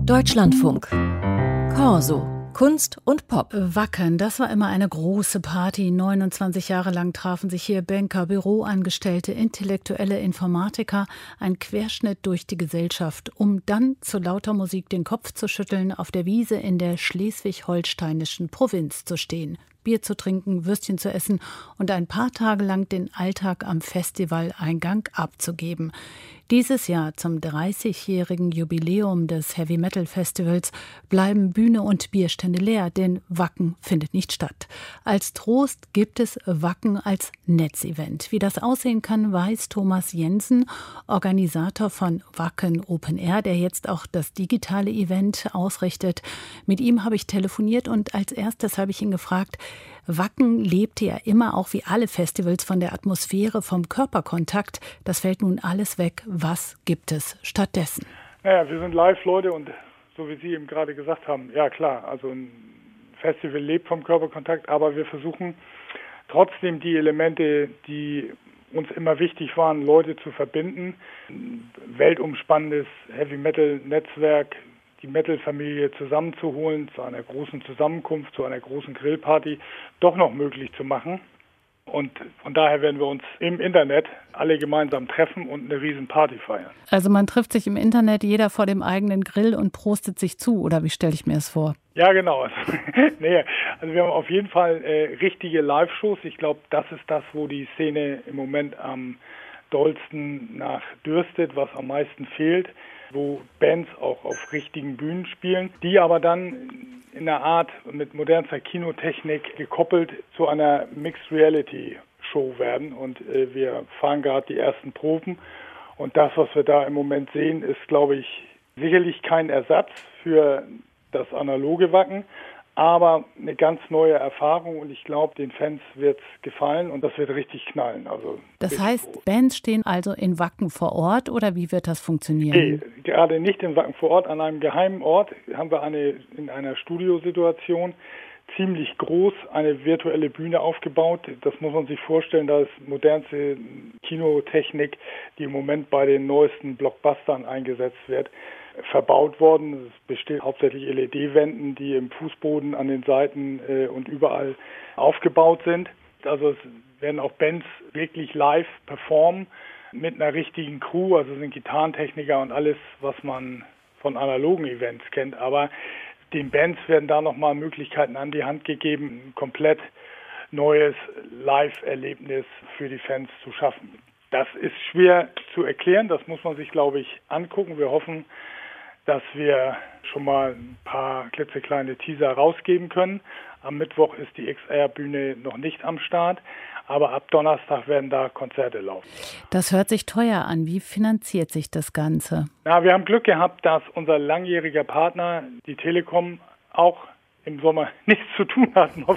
Deutschlandfunk. Corso. Kunst und Pop. Wacken, das war immer eine große Party. 29 Jahre lang trafen sich hier Banker, Büroangestellte, intellektuelle Informatiker, ein Querschnitt durch die Gesellschaft, um dann zu lauter Musik den Kopf zu schütteln, auf der Wiese in der schleswig-holsteinischen Provinz zu stehen, Bier zu trinken, Würstchen zu essen und ein paar Tage lang den Alltag am Festivaleingang abzugeben. Dieses Jahr zum 30-jährigen Jubiläum des Heavy Metal Festivals bleiben Bühne und Bierstände leer, denn Wacken findet nicht statt. Als Trost gibt es Wacken als Netzevent. Wie das aussehen kann, weiß Thomas Jensen, Organisator von Wacken Open Air, der jetzt auch das digitale Event ausrichtet. Mit ihm habe ich telefoniert und als erstes habe ich ihn gefragt, Wacken lebte ja immer, auch wie alle Festivals, von der Atmosphäre, vom Körperkontakt. Das fällt nun alles weg. Was gibt es stattdessen? Naja, wir sind Live-Leute und so wie Sie eben gerade gesagt haben, ja klar, also ein Festival lebt vom Körperkontakt, aber wir versuchen trotzdem die Elemente, die uns immer wichtig waren, Leute zu verbinden. Ein weltumspannendes Heavy-Metal-Netzwerk, die Metal-Familie zusammenzuholen, zu einer großen Zusammenkunft, zu einer großen Grillparty, doch noch möglich zu machen. Und von daher werden wir uns im Internet alle gemeinsam treffen und eine riesen Party feiern. Also man trifft sich im Internet, jeder vor dem eigenen Grill und prostet sich zu, oder wie stelle ich mir das vor? Ja, genau. Also wir haben auf jeden Fall richtige Live-Shows. Ich glaube, das ist das, wo die Szene im Moment am dollsten nach dürstet, was am meisten fehlt, wo Bands auch auf richtigen Bühnen spielen, die aber dann in einer Art mit modernster Kinotechnik gekoppelt zu einer Mixed Reality Show werden. Und wir fahren gerade die ersten Proben. Und das, was wir da im Moment sehen, ist, glaube ich, sicherlich kein Ersatz für das analoge Wacken, aber eine ganz neue Erfahrung und ich glaube, den Fans wird es gefallen und das wird richtig knallen. Also das heißt, groß. Bands stehen also in Wacken vor Ort oder wie wird das funktionieren? Nee, gerade nicht in Wacken vor Ort, an einem geheimen Ort haben wir in einer Studiosituation ziemlich groß eine virtuelle Bühne aufgebaut. Das muss man sich vorstellen, da ist modernste Kinotechnik, die im Moment bei den neuesten Blockbustern eingesetzt wird, verbaut worden. Es besteht hauptsächlich LED-Wänden, die im Fußboden, an den Seiten und überall aufgebaut sind. Also es werden auch Bands wirklich live performen mit einer richtigen Crew, also sind Gitarrentechniker und alles, was man von analogen Events kennt. Aber den Bands werden da nochmal Möglichkeiten an die Hand gegeben, ein komplett neues Live-Erlebnis für die Fans zu schaffen. Das ist schwer zu erklären, das muss man sich, glaube ich, angucken. Wir hoffen, dass wir schon mal ein paar klitzekleine Teaser rausgeben können. Am Mittwoch ist die XR-Bühne noch nicht am Start, aber ab Donnerstag werden da Konzerte laufen. Das hört sich teuer an. Wie finanziert sich das Ganze? Wir haben Glück gehabt, dass unser langjähriger Partner, die Telekom, auch im Sommer nichts zu tun hat, mal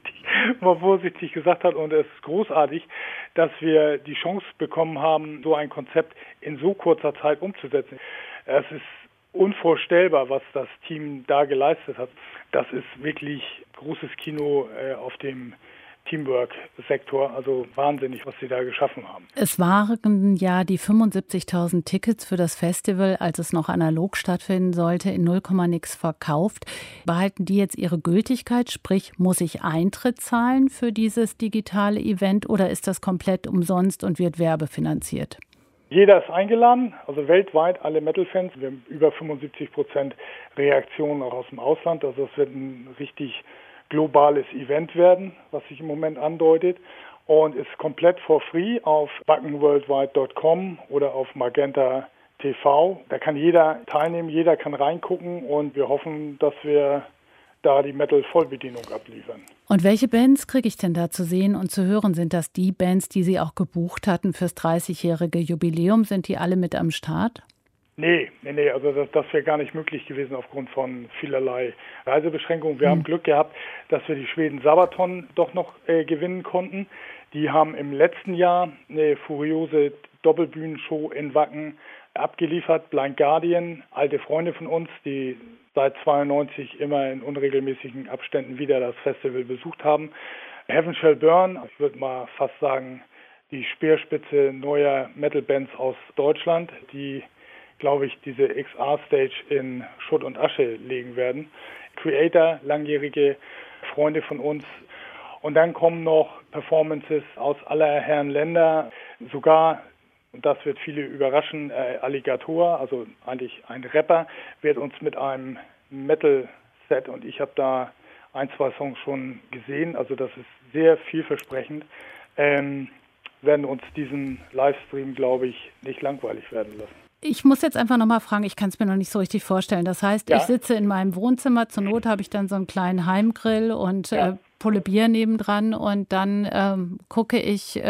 vorsichtig gesagt hat. Und es ist großartig, dass wir die Chance bekommen haben, so ein Konzept in so kurzer Zeit umzusetzen. Es ist unvorstellbar, was das Team da geleistet hat. Das ist wirklich großes Kino auf dem Teamwork-Sektor, also wahnsinnig, was sie da geschaffen haben. Es waren ja die 75.000 Tickets für das Festival, als es noch analog stattfinden sollte, in 0, nix verkauft. Behalten die jetzt ihre Gültigkeit? Sprich, muss ich Eintritt zahlen für dieses digitale Event oder ist das komplett umsonst und wird werbefinanziert? Jeder ist eingeladen, also weltweit alle Metal-Fans. Wir haben über 75% Reaktionen auch aus dem Ausland. Also es wird ein richtig globales Event werden, was sich im Moment andeutet. Und ist komplett for free auf wackenworldwide.com oder auf Magenta TV. Da kann jeder teilnehmen, jeder kann reingucken und wir hoffen, dass wir da die Metal-Vollbedienung abliefern. Und welche Bands kriege ich denn da zu sehen und zu hören? Sind das die Bands, die Sie auch gebucht hatten fürs 30-jährige Jubiläum? Sind die alle mit am Start? Nee, also das wäre gar nicht möglich gewesen aufgrund von vielerlei Reisebeschränkungen. Wir haben Glück gehabt, dass wir die Schweden Sabaton doch noch gewinnen konnten. Die haben im letzten Jahr eine furiose Doppelbühnenshow in Wacken abgeliefert. Blind Guardian, alte Freunde von uns, die seit 92 immer in unregelmäßigen Abständen wieder das Festival besucht haben. Heaven Shall Burn, ich würde mal fast sagen, die Speerspitze neuer Metal-Bands aus Deutschland, die glaube ich, diese XR-Stage in Schutt und Asche legen werden. Creator, langjährige Freunde von uns. Und dann kommen noch Performances aus aller Herren Länder, sogar, und das wird viele überraschen, Alligator, also eigentlich ein Rapper, wird uns mit einem Metal-Set, und ich habe da 1-2 Songs schon gesehen, also das ist sehr vielversprechend, werden uns diesen Livestream, glaube ich, nicht langweilig werden lassen. Ich muss jetzt einfach nochmal fragen, ich kann es mir noch nicht so richtig vorstellen. Das heißt, Ich sitze in meinem Wohnzimmer, zur Not habe ich dann so einen kleinen Heimgrill und pulle Bier nebendran und dann gucke ich,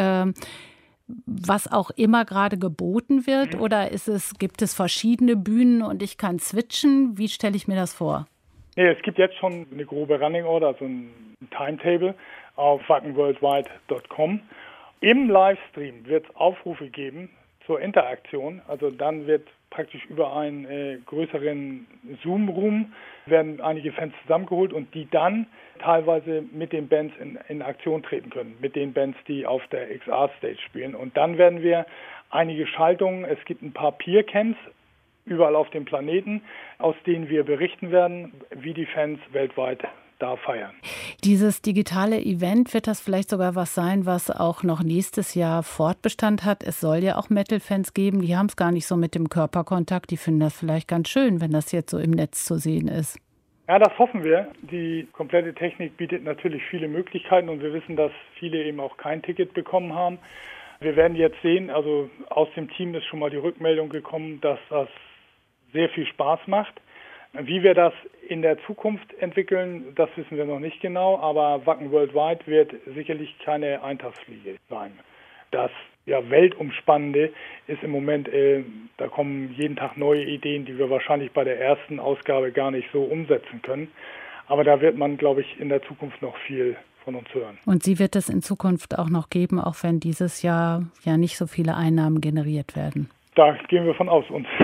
was auch immer gerade geboten wird, oder gibt es verschiedene Bühnen und ich kann switchen? Wie stelle ich mir das vor? Nee, es gibt jetzt schon eine grobe Running Order, also ein Timetable auf wackenworldwide.com. Im Livestream wird es Aufrufe geben zur Interaktion. Also dann wird praktisch über einen größeren Zoom-Room werden einige Fans zusammengeholt und die dann teilweise mit den Bands in Aktion treten können, mit den Bands, die auf der XR-Stage spielen. Und dann werden wir einige Schaltungen, es gibt ein paar Peer-Camps überall auf dem Planeten, aus denen wir berichten werden, wie die Fans weltweit da feiern. Dieses digitale Event, wird das vielleicht sogar was sein, was auch noch nächstes Jahr Fortbestand hat? Es soll ja auch Metal-Fans geben, die haben es gar nicht so mit dem Körperkontakt, die finden das vielleicht ganz schön, wenn das jetzt so im Netz zu sehen ist. Ja, das hoffen wir. Die komplette Technik bietet natürlich viele Möglichkeiten und wir wissen, dass viele eben auch kein Ticket bekommen haben. Wir werden jetzt sehen, also aus dem Team ist schon mal die Rückmeldung gekommen, dass das sehr viel Spaß macht. Wie wir das in der Zukunft entwickeln, das wissen wir noch nicht genau, aber Wacken Worldwide wird sicherlich keine Eintagsfliege sein. Das Weltumspannende ist im Moment, da kommen jeden Tag neue Ideen, die wir wahrscheinlich bei der ersten Ausgabe gar nicht so umsetzen können. Aber da wird man, glaube ich, in der Zukunft noch viel von uns hören. Und sie wird es in Zukunft auch noch geben, auch wenn dieses Jahr ja nicht so viele Einnahmen generiert werden? Da gehen wir von aus.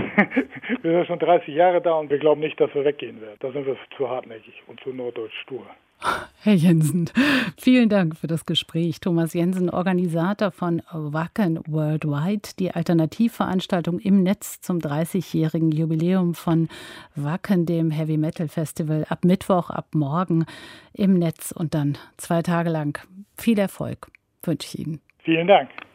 Wir sind schon 30 Jahre da und wir glauben nicht, dass wir weggehen werden. Da sind wir zu hartnäckig und zu norddeutsch stur. Herr Jensen, vielen Dank für das Gespräch. Thomas Jensen, Organisator von Wacken Worldwide, die Alternativveranstaltung im Netz zum 30-jährigen Jubiläum von Wacken, dem Heavy Metal Festival, ab Mittwoch, ab morgen im Netz und dann 2 Tage lang. Viel Erfolg wünsche ich Ihnen. Vielen Dank.